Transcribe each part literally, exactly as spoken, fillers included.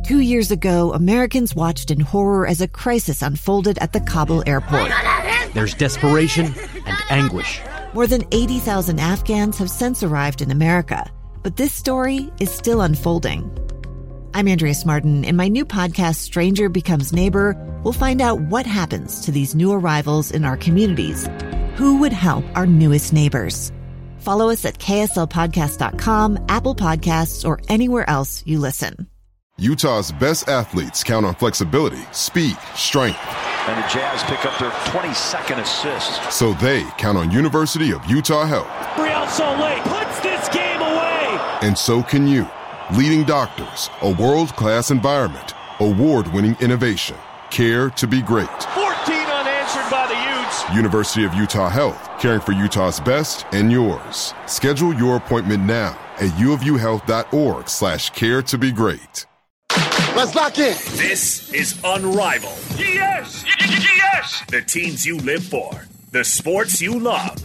Two years ago, Americans watched in horror as a crisis unfolded at the Kabul airport. There's desperation and anguish. More than eighty thousand Afghans have since arrived in America, but this story is still unfolding. I'm Andrea Martin. In my new podcast, Stranger Becomes Neighbor, we'll find out what happens to these new arrivals in our communities. Who would help our newest neighbors? Follow us at K S L podcast dot com, Apple Podcasts, or anywhere else you listen. Utah's best athletes count on flexibility, speed, strength. And the Jazz pick up their twenty-second assist. So they count on University of Utah Health. Real Salt Lake puts this game away. And so can you. Leading doctors, a world-class environment, award-winning innovation, care to be great. fourteen unanswered by the Utes. University of Utah Health, caring for Utah's best and yours. Schedule your appointment now at uofuhealth.org slash care to be great. Let's lock in. This is Unrivaled. Yes! Yes! The teams you live for. The sports you love.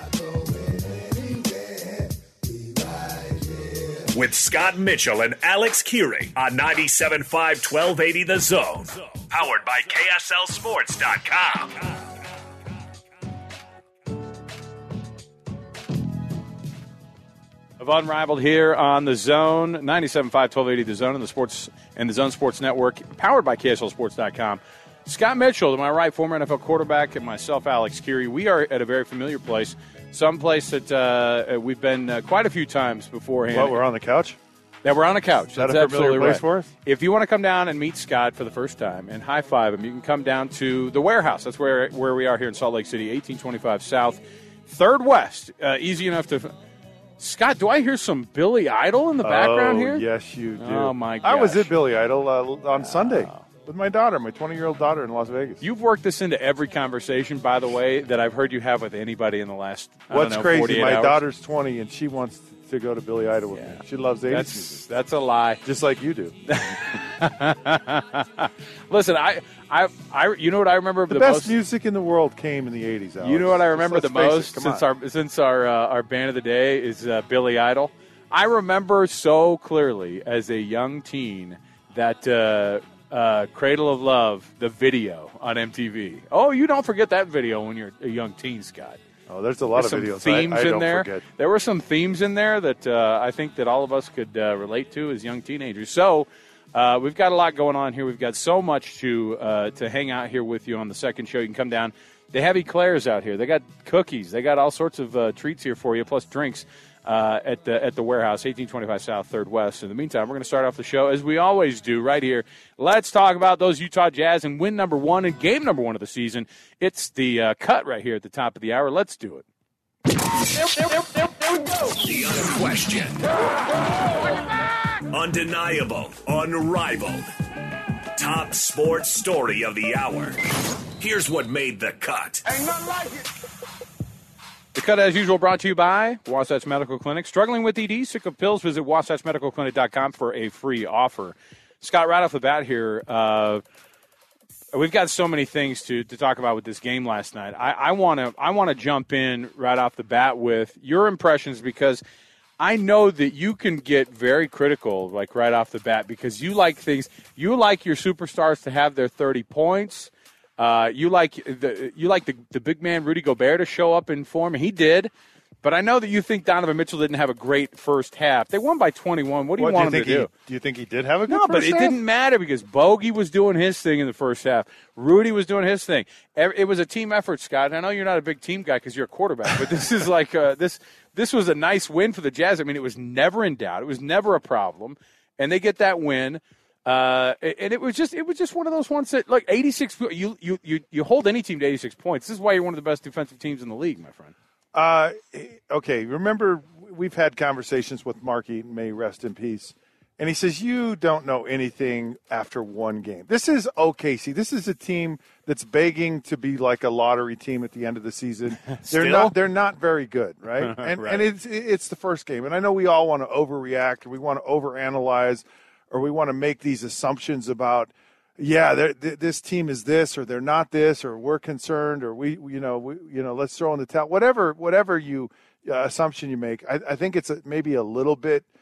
With Scott Mitchell and Alex Curie on ninety-seven point five, twelve eighty The Zone. Powered by K S L Sports dot com. Of Unrivaled here on The Zone, ninety-seven point five, twelve eighty The Zone, and the Sports and the Zone Sports Network, powered by K S L Sports dot com. Scott Mitchell, to my right, former N F L quarterback, and myself, Alex Curie. We are at a very familiar place, some place that uh, we've been uh, quite a few times beforehand. What, we're on the couch? Yeah, we're on a couch. Is that That's a familiar absolutely place right. for us? If you want to come down and meet Scott for the first time and high-five him, you can come down to the warehouse. That's where where we are here in Salt Lake City, eighteen twenty-five South, third West. Uh, easy enough to... Scott, do I hear some Billy Idol in the background oh, here? Yes, you do. Oh, my gosh. I was at Billy Idol uh, on Sunday with my daughter, my twenty-year-old daughter in Las Vegas. You've worked this into every conversation, by the way, that I've heard you have with anybody in the last, I What's don't know, crazy, forty-eight my hours. daughter's twenty, and she wants to go to Billy Idol with Yeah. me. She loves eighties That's, music. that's a lie. Just like you do. Listen, I, I, I, you know what I remember The, the, best most? music in the world came in the eighties, Alex. You know what I remember Let's the face it, most come since on. our since our uh, our band of the day is uh, Billy Idol. I remember so clearly as a young teen that uh, uh, Cradle of Love, the video on M T V. Oh, you don't forget that video when you're a young teen, Scott. Oh, there's a lot There's of some videos themes I, I in don't there. forget. There were some themes in there that uh, I think that all of us could uh, relate to as young teenagers. So uh, we've got a lot going on here. We've got so much to uh, to hang out here with you on the second show. You can come down. They have eclairs out here. They got cookies. They got all sorts of uh, treats here for you, plus drinks uh, at the at the warehouse, eighteen twenty-five South, third West. In the meantime, we're going to start off the show as we always do right here. Let's talk about those Utah Jazz and win number one and game number one of the season. It's the uh, cut right here at the top of the hour. Let's do it. The unquestioned, undeniable, unrivaled, top sports story of the hour. Here's what made the cut. Ain't nothing like it. The cut, as usual, brought to you by Wasatch Medical Clinic. Struggling with E D, sick of pills, visit wasatch medical clinic dot com for a free offer. Scott, right off the bat here, uh, we've got so many things to, to talk about with this game last night. I want to I want to jump in right off the bat with your impressions, because I know that you can get very critical, like right off the bat, because you like things. You like your superstars to have their thirty points. Uh, you like the you like the, the big man Rudy Gobert to show up in form. He did. But I know that you think Donovan Mitchell didn't have a great first half. They won by twenty-one. What do you What, want do you him to think do? He, do you think he did have a good No, first but it half? didn't matter because Bogey was doing his thing in the first half. Rudy was doing his thing. It was a team effort, Scott. I know you're not a big team guy because you're a quarterback, but this is like uh, this. This was a nice win for the Jazz. I mean, it was never in doubt. It was never a problem, and they get that win. Uh, and it was just it was just one of those ones that, like, eighty-six. You you you you hold any team to eighty-six points. This is why you're one of the best defensive teams in the league, my friend. Uh, okay, remember we've had conversations with Marky, may rest in peace, and he says you don't know anything after one game. This is O K C. This is a team that's begging to be like a lottery team at the end of the season. They're not. They're not very good, right? And Right. and it's it's the first game, and I know we all want to overreact, or we want to overanalyze, or we want to make these assumptions about, yeah, th- this team is this, or they're not this, or we're concerned, or we, you know, we, you know, let's throw in the towel. Whatever, whatever you uh, assumption you make, I, I think it's a, maybe a little bit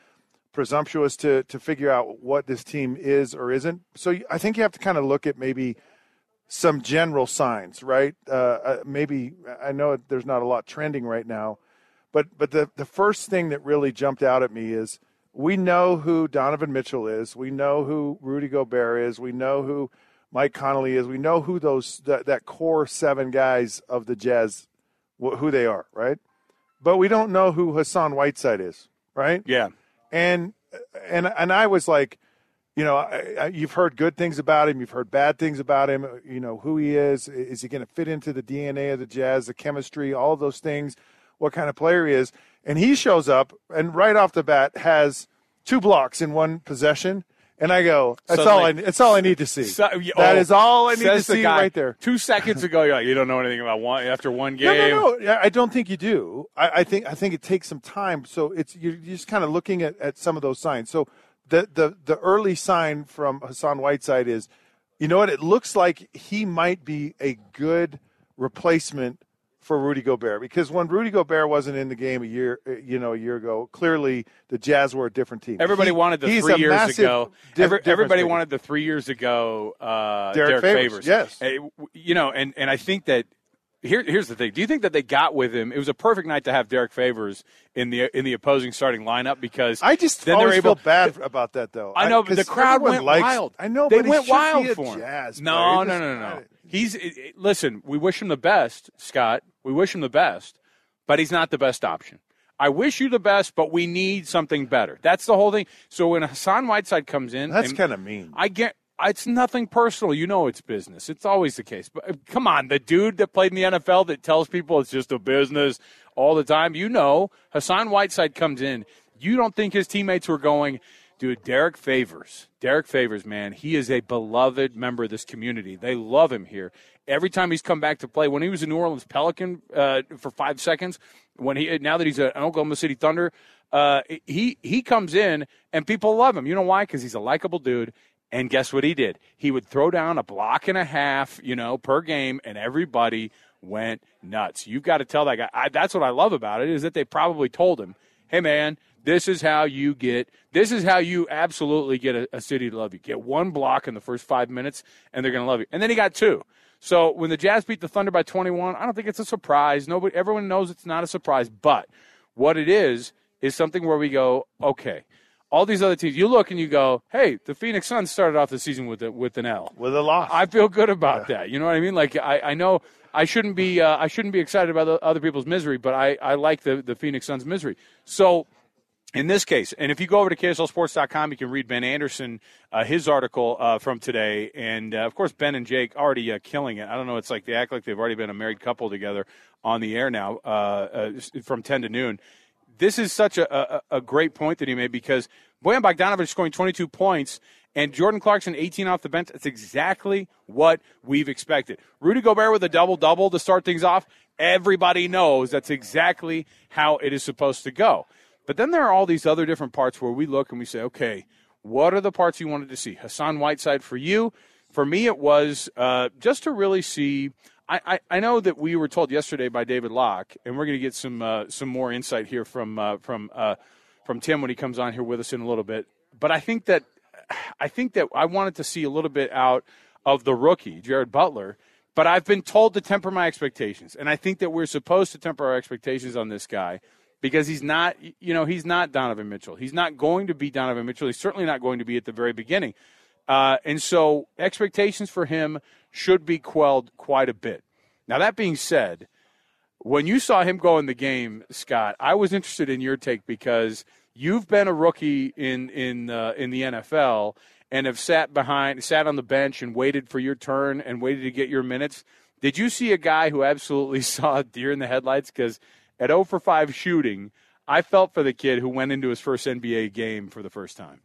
presumptuous to to figure out what this team is or isn't. So I think you have to kind of look at maybe some general signs, right? Uh, uh, maybe I know there's not a lot trending right now, but but the the first thing that really jumped out at me is we know who Donovan Mitchell is, we know who Rudy Gobert is, we know who Mike Conley is, we know who those that, that core seven guys of the Jazz, wh- who they are, right? But we don't know who Hassan Whiteside is, right? Yeah. And and and I was like, you know, I, I, you've heard good things about him, you've heard bad things about him. You know who he is. Is he going to fit into the D N A of the Jazz, the chemistry, all of those things? What kind of player he is? And he shows up and right off the bat has two blocks in one possession. And I go, that's Suddenly, all I. That's all I need to see. So, oh, that is all I need to see guy, right there. Two seconds ago, you're like, you don't know anything about one after one game. No, no, no. I don't think you do. I, I think I think it takes some time. So it's you're just kind of looking at, at some of those signs. So the, the the early sign from Hassan Whiteside is, you know what? It looks like he might be a good replacement for Rudy Gobert, because when Rudy Gobert wasn't in the game a year, you know, a year ago, clearly the Jazz were a different team. Everybody he, wanted the three years ago. Diff- Every, everybody maker. wanted the three years ago. Uh, Derek, Derek Favors, Favors, yes. Uh, you know, and and I think that here here's the thing. Do you think that they got with him? It was a perfect night to have Derek Favors in the in the opposing starting lineup, because I just then always they're able, feel bad about that though. I know, but the crowd went likes, wild. I know, they but went he wild be a for him. Jazz no, player. no, no, no, no. He's it, it, listen. We wish him the best, Scott. We wish him the best, but he's not the best option. I wish you the best, but we need something better. That's the whole thing. So when Hassan Whiteside comes in, that's kind of mean. I get. It's nothing personal. You know it's business. It's always the case. But uh, come on, the dude that played in the N F L that tells people it's just a business all the time. You know, Hassan Whiteside comes in. You don't think his teammates were going, dude, Derek Favors. Derek Favors, man, he is a beloved member of this community. They love him here. Every time he's come back to play, when he was a New Orleans Pelican uh, for five seconds, when he now that he's an Oklahoma City Thunder, uh, he he comes in and people love him. You know why? Because he's a likable dude. And guess what he did? He would throw down a block and a half, you know, per game, and everybody went nuts. You've got to tell that guy. I, that's what I love about it, is that they probably told him, hey, man, this is how you get – this is how you absolutely get a, a city to love you. Get one block in the first five minutes, and they're going to love you. And then he got two. So when the Jazz beat the Thunder by twenty-one, I don't think it's a surprise. Nobody, everyone knows it's not a surprise. But what it is is something where we go, okay – all these other teams, you look and you go, hey, the Phoenix Suns started off the season with a, with an L. With a loss. I feel good about yeah. that. You know what I mean? Like, I, I know I shouldn't be uh, I shouldn't be excited about the other people's misery, but I, I like the, the Phoenix Suns' misery. So in this case, and if you go over to K S L sports dot com, you can read Ben Anderson, uh, his article uh, from today. And, uh, of course, Ben and Jake already uh, killing it. I don't know. It's like they act like they've already been a married couple together on the air now uh, uh, from ten to noon. This is such a, a, a great point that he made, because Bojan Bogdanovic scoring twenty-two points and Jordan Clarkson eighteen off the bench. That's exactly what we've expected. Rudy Gobert with a double-double to start things off. Everybody knows that's exactly how it is supposed to go. But then there are all these other different parts where we look and we say, okay, what are the parts you wanted to see? Hassan Whiteside for you. For me, it was uh, just to really see – I, I know that we were told yesterday by David Locke, and we're going to get some uh, some more insight here from uh, from uh, from Tim when he comes on here with us in a little bit. But I think that I think that I wanted to see a little bit out of the rookie, Jared Butler. But I've been told to temper my expectations, and I think that we're supposed to temper our expectations on this guy, because he's not, you know, he's not Donovan Mitchell. He's not going to be Donovan Mitchell. He's certainly not going to be at the very beginning. Uh, and so expectations for him should be quelled quite a bit. Now, that being said, when you saw him go in the game, Scott, I was interested in your take, because you've been a rookie in in uh, in the N F L and have sat behind, sat on the bench and waited for your turn and waited to get your minutes. Did you see a guy who absolutely saw a deer in the headlights? Because at oh for five shooting, I felt for the kid who went into his first N B A game for the first time.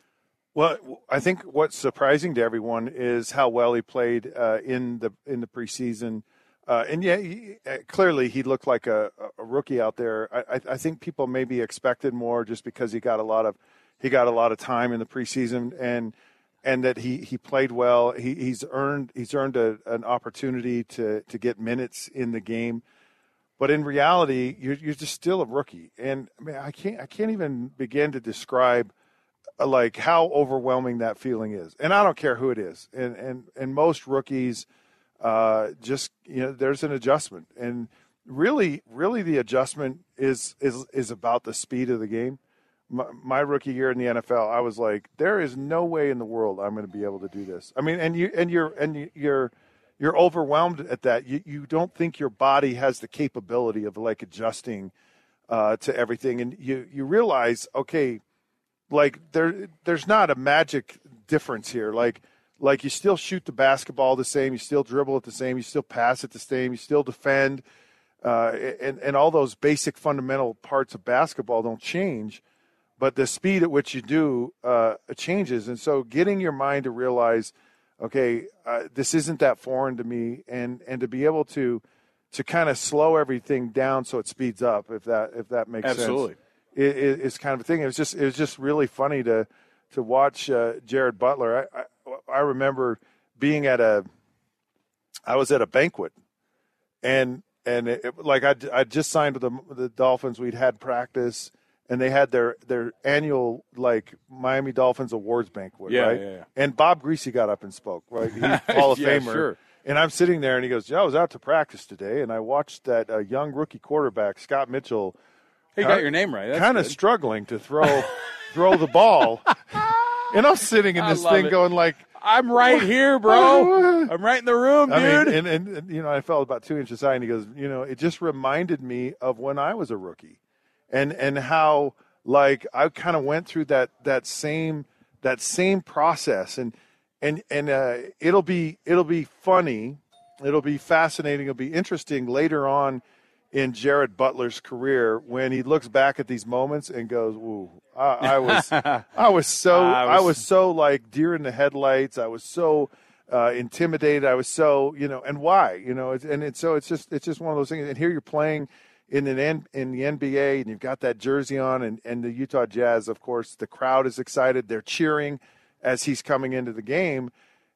Well, I think what's surprising to everyone is how well he played uh, in the in the preseason. Uh, and yeah, he, uh, clearly he looked like a, a rookie out there. I, I think people maybe expected more just because he got a lot of he got a lot of time in the preseason, and and that he, he played well. He, he's earned he's earned a, an opportunity to to get minutes in the game. but in reality, you're you're just still a rookie. And I mean, I can't I can't even begin to describe uh, like how overwhelming that feeling is. And I don't care who it is. And and and most rookies, uh, just you know, there's an adjustment. And really, really, the adjustment is is is about the speed of the game. My, my rookie year in the N F L, I was like, there is no way in the world I'm going to be able to do this. I mean, and you and you're and you're you're overwhelmed at that. You you don't think your body has the capability of like adjusting uh, to everything, and you you realize, okay, like there there's not a magic difference here. Like like you still shoot the basketball the same, you still dribble it the same, you still pass it the same, you still defend, uh, and and all those basic fundamental parts of basketball don't change. But the speed at which you do uh, changes. And so getting your mind to realize, okay, uh, this isn't that foreign to me, and, and to be able to to kind of slow everything down so it speeds up, if that if that makes Absolutely. sense. It, it, it's kind of a thing. It was just it was just really funny to to watch uh, Jared Butler. I, I I remember being at a I was at a banquet, and and it, like I I just signed with the the Dolphins. We'd had practice. And they had their, their annual, like, Miami Dolphins awards banquet, yeah, right? Yeah, yeah. And Bob Greasy got up and spoke, right? He's Hall of yeah, Famer. Sure. And I'm sitting there, and he goes, yeah, I was out to practice today, and I watched that uh, young rookie quarterback, Scott Mitchell. He got your name right. That's kind of good. struggling to throw throw the ball. And I'm sitting in this thing it. going like, I'm right here, bro. I'm right in the room, dude. I mean, and, and, and, you know, I felt about two inches high, and he goes, you know, it just reminded me of when I was a rookie. And and how – like I kind of went through that that same that same process, and and and uh, it'll be it'll be funny, it'll be fascinating, it'll be interesting later on in Jared Butler's career when he looks back at these moments and goes, "Ooh, I, I was I was so I was, I was so like deer in the headlights. I was so uh, intimidated. I was so you know, and why you know, it's, and it's so it's just it's just one of those things. And here you're playing." In an in the N B A, and you've got that jersey on, and, and the Utah Jazz, of course, the crowd is excited. They're cheering as he's coming into the game,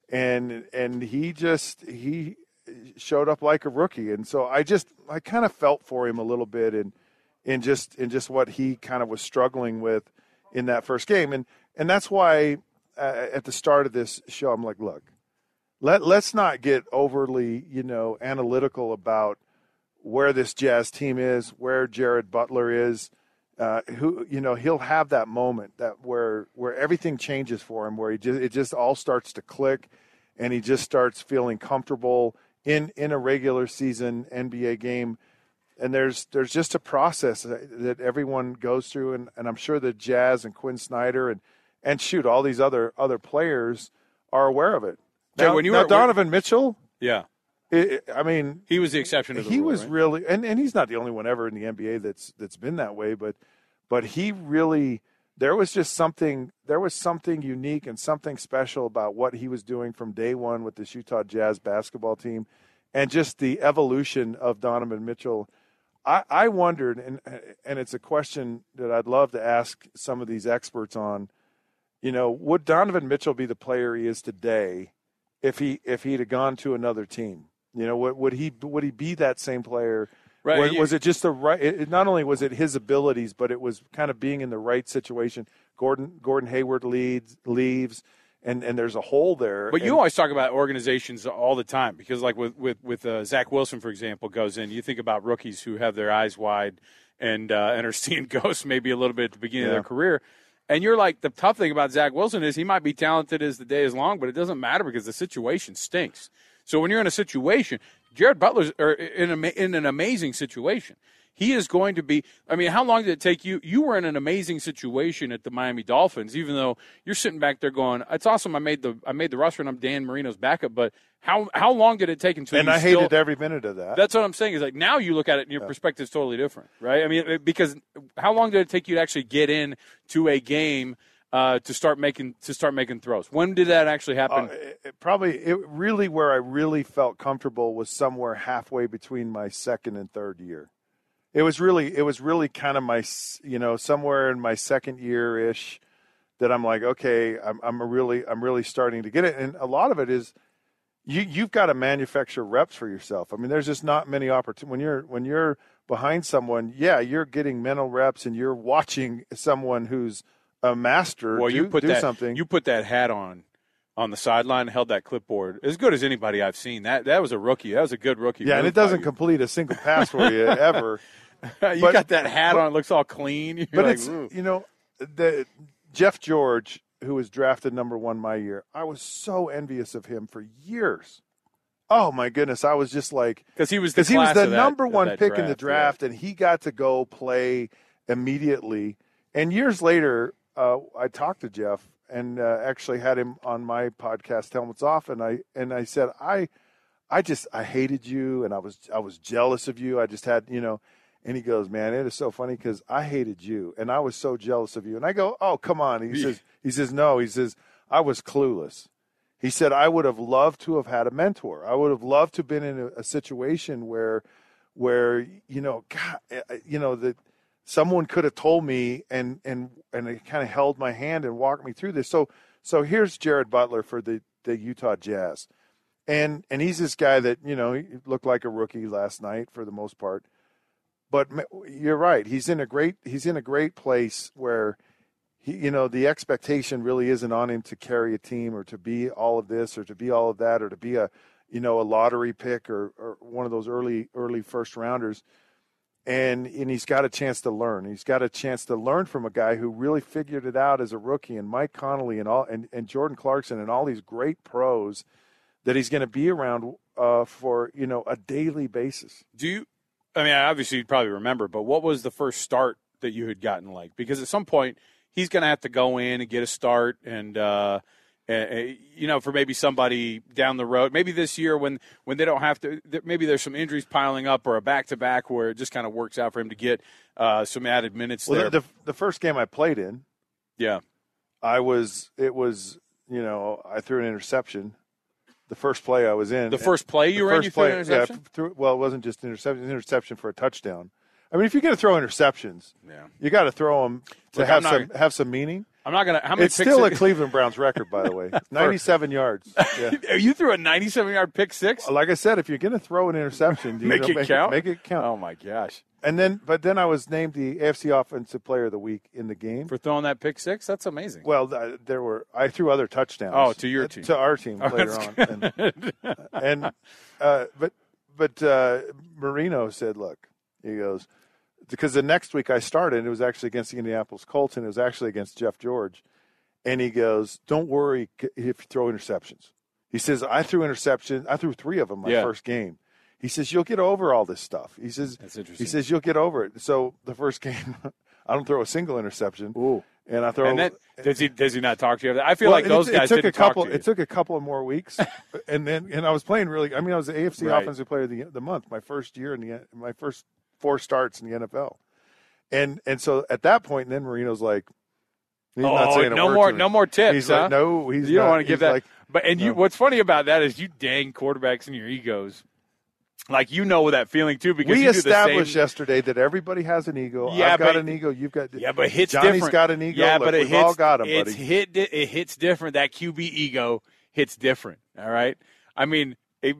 and and he just he showed up like a rookie, and so I just I kind of felt for him a little bit, in in just in just what he kind of was struggling with in that first game, and and that's why uh, at the start of this show I'm like, look, let let's not get overly you know analytical about where this Jazz team is, where Jared Butler is, uh, who you know he'll have that moment that where where everything changes for him, where he just it just all starts to click, and he just starts feeling comfortable in in a regular season N B A game. And there's there's just a process that everyone goes through, and, and I'm sure the Jazz and Quinn Snyder and and shoot all these other other players are aware of it. Jay, now, when you now were, Donovan Mitchell, yeah. It, I mean, he was the exception to the he rule, was right? really, and, and he's not the only one ever in the N B A that's that's been that way. But but he really, there was just something, there was something unique and something special about what he was doing from day one with this Utah Jazz basketball team, and just the evolution of Donovan Mitchell. I, I wondered, and and it's a question that I'd love to ask some of these experts on. You know, would Donovan Mitchell be the player he is today if he if he'd have gone to another team? You know, would, would he would he be that same player? Right. Was, was it just the right? It, not only was it his abilities, but it was kind of being in the right situation. Gordon Gordon Hayward leads leaves, and, and there's a hole there. But and, you always talk about organizations all the time because, like with with with uh, Zach Wilson, for example, goes in. You think about rookies who have their eyes wide and uh, and are seeing ghosts maybe a little bit at the beginning yeah. of their career. And you're like, the tough thing about Zach Wilson is he might be talented as the day is long, but it doesn't matter because the situation stinks. So when you're in a situation, Jared Butler's er, in, a, in an amazing situation. He is going to be – I mean, how long did it take you? You were in an amazing situation at the Miami Dolphins, even though you're sitting back there going, it's awesome I made the I made the roster and I'm Dan Marino's backup, but how how long did it take until and you I still, hated every minute of that. That's what I'm saying is like now you look at it and your yeah. perspective is totally different, right? I mean, because how long did it take you to actually get in to a game – Uh, to start making to start making throws? When did that actually happen? Uh, it, it probably it really where I really felt comfortable was somewhere halfway between my second and third year. It was really it was really kind of my you know somewhere in my second year ish that I'm like, okay, I'm I'm really I'm really starting to get it, and a lot of it is you you've got to manufacture reps for yourself. I mean, there's just not many opportunities when you're when you're behind someone. Yeah, you're getting mental reps and you're watching someone who's a master well, do, you put do that, something. You put that hat on on the sideline and held that clipboard as good as anybody I've seen. That that was a rookie. That was a good rookie. Yeah, and it doesn't complete a single pass for you ever. you but, got that hat but, on. It looks all clean. You're but like, it's ooh. you know the Jeff George, who was drafted number one my year. I was so envious of him for years. Oh my goodness, I was just like because he was the he was the that, number one pick draft, in the draft, yeah. and he got to go play immediately. And years later, uh, I talked to Jeff and uh, actually had him on my podcast, Helmets Off, and I and I said I, I just I hated you, and I was I was jealous of you. I just had you know. And he goes, man, it is so funny because I hated you, and I was so jealous of you. And I go, oh, come on. He says, he says, no. He says, I was clueless. He said, I would have loved to have had a mentor. I would have loved to have been in a, a situation where, where you know, God, you know that someone could have told me and and and it kind of held my hand and walked me through this. So so here's Jared Butler for the, the Utah Jazz, and and he's this guy that you know he looked like a rookie last night for the most part. But you're right. He's in a great. He's in a great place where, he, you know, the expectation really isn't on him to carry a team or to be all of this or to be all of that or to be a, you know, a lottery pick or, or one of those early early first rounders. And and he's got a chance to learn. He's got a chance to learn from a guy who really figured it out as a rookie, and Mike Conley and all and, and Jordan Clarkson and all these great pros that he's going to be around uh, for you know a daily basis. Do you? I mean, obviously you'd probably remember, but what was the first start that you had gotten like? Because at some point he's going to have to go in and get a start and, uh, and, you know, for maybe somebody down the road, maybe this year when, when they don't have to, maybe there's some injuries piling up or a back-to-back where it just kind of works out for him to get uh, some added minutes well, there. The, the first game I played in, yeah, I was, it was, you know, I threw an interception. The first play I was in. The first play you were in, you threw an interception? Yeah, threw, well, it wasn't just interception. It was an interception for a touchdown. I mean, if you're going to throw interceptions, yeah. you got to throw them to Look, have not, some have some meaning. I'm not going to. How many It's picks still it, a Cleveland Browns record, by the way. ninety-seven yards. Yeah. You threw a ninety-seven yard pick six? Like I said, if you're going to throw an interception, you make, know, it make count? It, make it count. Oh, my gosh. And then, but then I was named the A F C Offensive Player of the Week in the game for throwing that pick six. That's amazing. Well, th- there were I threw other touchdowns. Oh, to your team, to our team oh, later on. And, and uh, but but uh, Marino said, "Look," he goes, because the next week I started, and it was actually against the Indianapolis Colts, and it was actually against Jeff George, and he goes, "Don't worry if you throw interceptions." He says, "I threw interceptions. I threw three of them my yeah. first game." He says, you'll get over all this stuff. He says, That's interesting. He says, you'll get over it. So the first game, I don't throw a single interception. Ooh. And I throw. And then, does he does he not talk to you? I feel well, like those it, guys it took didn't a couple. talk to you. It took a couple of more weeks, and then and I was playing really. I mean, I was the A F C right. Offensive Player of the, the month. My first year in the my first four starts in the N F L, and and so at that point, then Marino's like, he's oh, not saying a no word more to me. no more tips. He's huh? like, no, he's you don't not, want to give that. Like, but and no. you, what's funny about that is you dang quarterbacks in your egos. Like, you know that feeling, too, because we you do established the same... yesterday that everybody has an ego. Yeah, I've got but, an ego. You've got yeah, but it hits Johnny's different. got an ego. Yeah, Look, but it we've hits, all got them, it's buddy. Hit, it hits different. That Q B ego hits different, all right? I mean, it,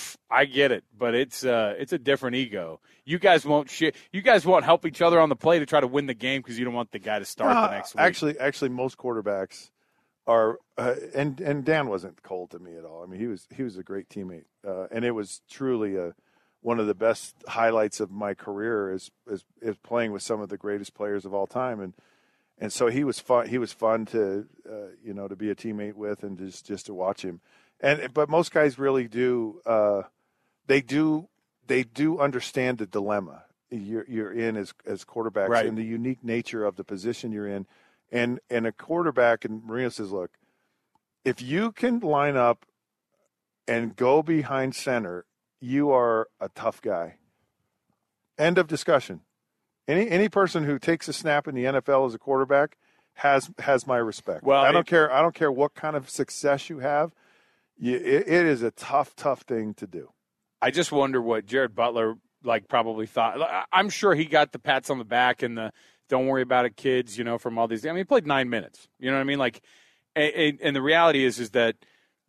I get it, but it's uh, it's a different ego. You guys won't shit. You guys won't help each other on the play to try to win the game because you don't want the guy to start uh, the next week. Actually, actually, most quarterbacks are, uh, and and Dan wasn't cold to me at all. I mean, he was he was a great teammate, uh, and it was truly a one of the best highlights of my career is, is is playing with some of the greatest players of all time, and and so he was fun. He was fun to uh, you know to be a teammate with and just just to watch him. And but most guys really do uh, they do they do understand the dilemma you're you're in as as quarterbacks right. and the unique nature of the position you're in, and and a quarterback. And Marino says, look, if you can line up and go behind center, you are a tough guy. End of discussion. Any any person who takes a snap in the N F L as a quarterback has has my respect. Well, I don't it, care. I don't care what kind of success you have. You, it, it is a tough, tough thing to do. I just wonder what Jared Butler like probably thought. I'm sure he got the pats on the back and the "don't worry about it, kids," you know, from all these. I mean, he played nine minutes. You know what I mean? Like, and, and the reality is, is that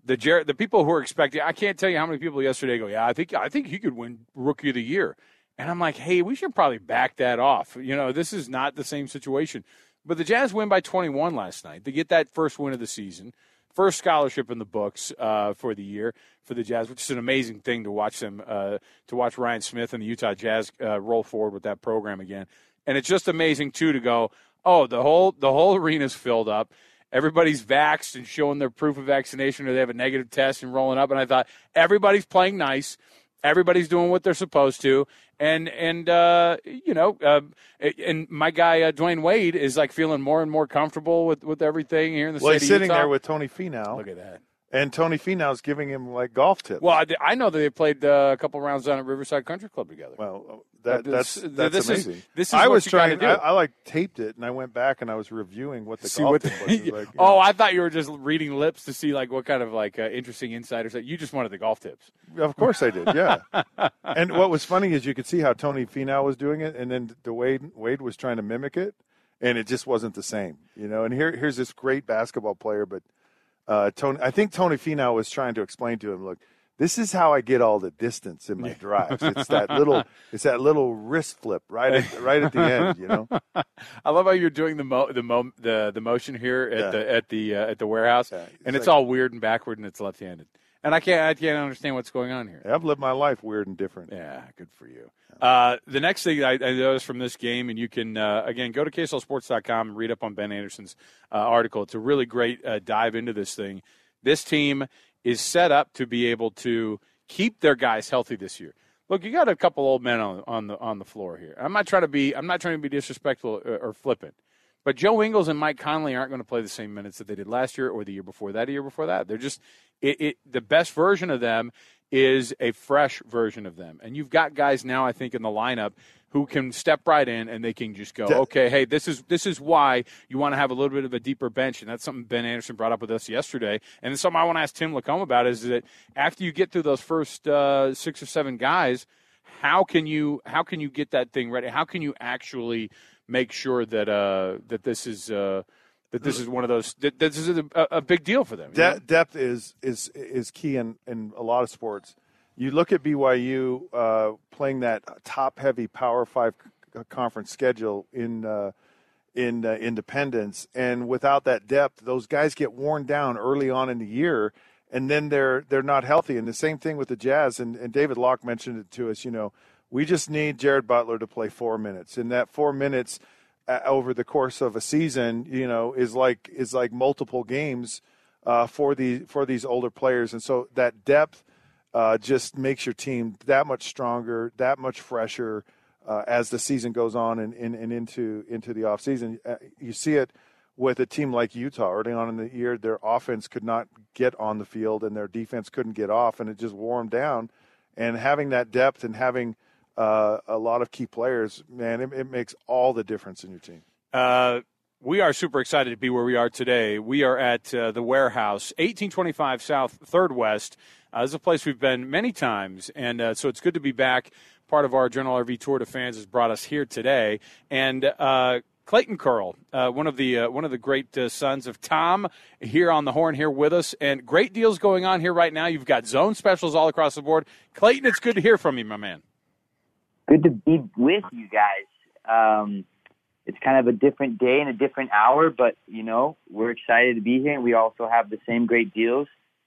the Jared, the people who are expecting, I can't tell you how many people yesterday go, yeah, I think I think he could win Rookie of the Year. And I'm like, hey, we should probably back that off. You know, this is not the same situation. But the Jazz win by twenty-one last night. They get that first win of the season, first scholarship in the books uh, for the year for the Jazz, which is an amazing thing to watch them, uh, to watch Ryan Smith and the Utah Jazz uh, roll forward with that program again. And it's just amazing, too, to go, oh, the whole the whole arena's filled up. Everybody's vaxxed and showing their proof of vaccination, or they have a negative test and rolling up. And I thought, everybody's playing nice. Everybody's doing what they're supposed to. And, and uh, you know, uh, and my guy, uh, Dwayne Wade, is, like, feeling more and more comfortable with, with everything here in the well, state of he's sitting Utah. there with Tony Finau. Look at that. And Tony Finau's giving him, like, golf tips. Well, I, I know that they played uh, a couple rounds down at Riverside Country Club together. Well, that, that's this, that's this amazing. Is, this is I what was you trying. do. I, I like taped it, and I went back and I was reviewing what the see golf what tip the, was. Like, oh, know. I thought you were just reading lips to see like what kind of like uh, interesting insiders. You just wanted the golf tips. Of course I did. Yeah. And what was funny is you could see how Tony Finau was doing it, and then the Wade Wade was trying to mimic it, and it just wasn't the same. You know. And here here's this great basketball player, but. Uh, Tony, I think Tony Finau was trying to explain to him, look, this is how I get all the distance in my drives. It's that little, it's that little wrist flip right at right at the end, you know. I love how you're doing the mo- the mo- the the motion here at yeah. the at the uh, at the warehouse, yeah. it's and it's like, all weird and backward, and it's left-handed. And I can't I can't understand what's going on here. I've lived my life weird and different. Yeah, good for you. Uh, the next thing I, I noticed from this game, and you can, uh, again, go to K S L Sports dot com and read up on Ben Anderson's uh, article. It's a really great uh, dive into this thing. This team is set up to be able to keep their guys healthy this year. Look, you got a couple old men on, on the on the floor here. I'm not trying to be I'm not trying to be disrespectful or, or flippant, but Joe Ingles and Mike Conley aren't going to play the same minutes that they did last year or the year before that, or year before that. They're just it, it, the best version of them is a fresh version of them, and you've got guys now, I think, in the lineup who can step right in and they can just go, okay, hey, this is this is why you want to have a little bit of a deeper bench, and that's something Ben Anderson brought up with us yesterday. And it's something I want to ask Tim Lacombe about is that after you get through those first uh, six or seven guys, how can you how can you get that thing ready? How can you actually make sure that uh, that this is uh, that this is one of those that this is a, a big deal for them? De- depth is is is key in, in a lot of sports. You look at B Y U uh, playing that top-heavy Power Five conference schedule in uh, in uh, Independence, and without that depth, those guys get worn down early on in the year, and then they're they're not healthy. And the same thing with the Jazz. And, and David Locke mentioned it to us. You know, we just need Jared Butler to play four minutes, and that four minutes uh, over the course of a season, you know, is like is like multiple games uh, for the for these older players, and so that depth. Uh, just makes your team that much stronger, that much fresher uh, as the season goes on and, and, and into into the offseason. Uh, you see it with a team like Utah. Early on in the year, their offense could not get on the field and their defense couldn't get off, and it just wore them down. And having that depth and having uh, a lot of key players, man, it, it makes all the difference in your team. Uh, we are super excited to be where we are today. We are at uh, the Warehouse, eighteen twenty-five South third West. Uh, this is a place we've been many times, and uh, so it's good to be back. Part of our General R V Tour de Fans has brought us here today. And uh, Clayton Curl, uh, one of the uh, one of the great uh, sons of Tom, here on the horn here with us. And great deals going on here right now. You've got zone specials all across the board. Clayton, it's good to hear from you, my man. Good to be with you guys. Um, it's kind of a different day and a different hour, but, you know, we're excited to be here. And we also have the same great deals.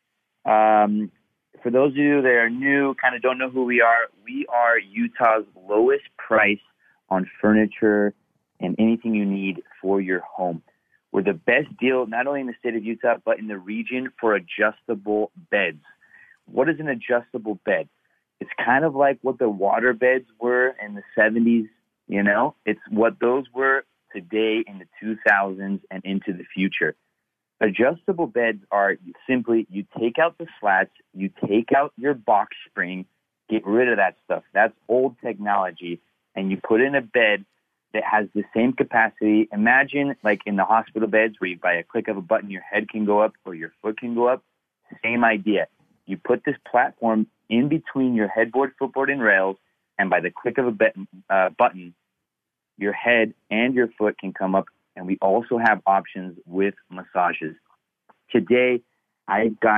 Um For those of you that are new, kind of don't know who we are, we are Utah's lowest price on furniture and anything you need for your home. We're the best deal, not only in the state of Utah, but in the region for adjustable beds. What is an adjustable bed? It's kind of like what the water beds were in the seventies, you know? It's what those were today in the two thousands and into the future. Adjustable beds are simply you take out the slats, you take out your box spring, get rid of that stuff. That's old technology, and you put in a bed that has the same capacity. Imagine like in the hospital beds where you, by a click of a button, your head can go up or your foot can go up. Same idea. You put this platform in between your headboard, footboard, and rails, and by the click of a be- uh, button, your head and your foot can come up. And we also have options with massages. Today, I've got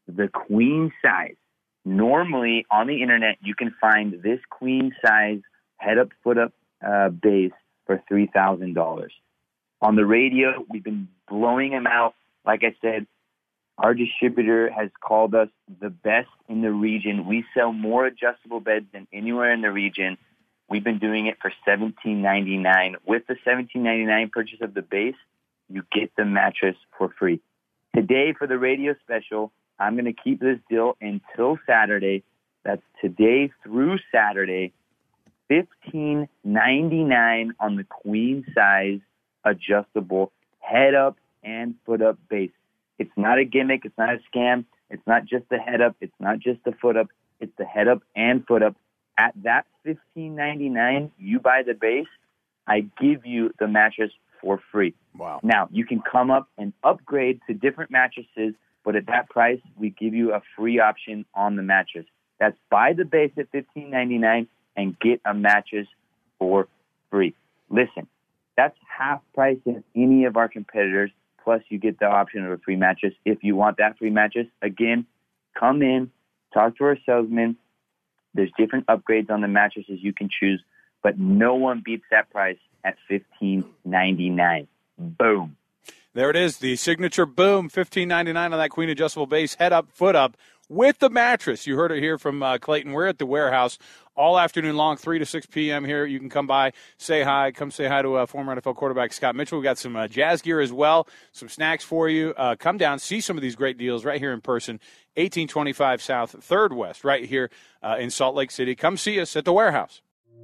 the queen size. Normally on the internet, you can find this queen size head up, foot up uh, bass for three thousand dollars. On the radio, we've been blowing them out. Like I said, our distributor has called us the best in the region. We sell more adjustable beds than anywhere in the region. We've been doing it for seventeen ninety-nine. With the seventeen ninety-nine purchase of the base, you get the mattress for free. Today, for the radio special, I'm going to keep this deal until Saturday. That's today through Saturday. fifteen ninety-nine on the queen size adjustable head up and foot up base. It's not a gimmick. It's not a scam. It's not just the head up. It's not just the foot up. It's the head up and foot up. At that fifteen ninety-nine, you buy the base, I give you the mattress for free. Wow. Now, you can come up and upgrade to different mattresses, but at that price, we give you a free option on the mattress. That's buy the base at fifteen ninety-nine and get a mattress for free. Listen, that's half price in any of our competitors, plus you get the option of a free mattress. If you want that free mattress, again, come in, talk to our salesman. There's different upgrades on the mattresses you can choose, but no one beats that price at fifteen ninety-nine. Boom. There it is, the signature boom, fifteen ninety-nine on that queen adjustable base, head up, foot up, with the mattress. You heard it here from uh, Clayton. We're at the warehouse all afternoon long, three to six p.m. here. You can come by, say hi, come say hi to uh, former N F L quarterback Scott Mitchell. We've got some uh, jazz gear as well, some snacks for you. Uh, come down, see some of these great deals right here in person, eighteen twenty-five South, third West, right here uh, in Salt Lake City. Come see us at the warehouse.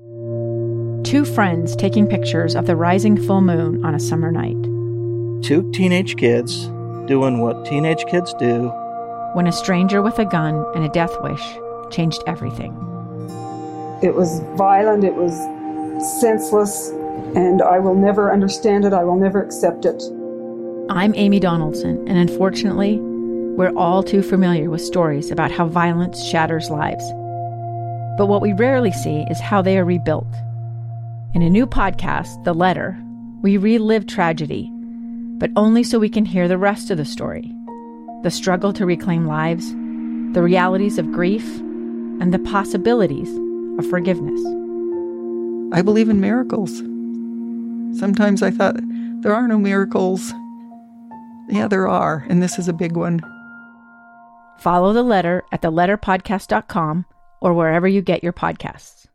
Two friends taking pictures of the rising full moon on a summer night. Two teenage kids doing what teenage kids do. When a stranger with a gun and a death wish changed everything. It was violent, it was senseless, and I will never understand it, I will never accept it. I'm Amy Donaldson, and unfortunately, we're all too familiar with stories about how violence shatters lives. But what we rarely see is how they are rebuilt. In a new podcast, The Letter, we relive tragedy, but only so we can hear the rest of the story. The struggle to reclaim lives, the realities of grief, and the possibilities of forgiveness. I believe in miracles. Sometimes I thought, there are no miracles. Yeah, there are, and this is a big one. Follow The Letter at the letter podcast dot com or wherever you get your podcasts.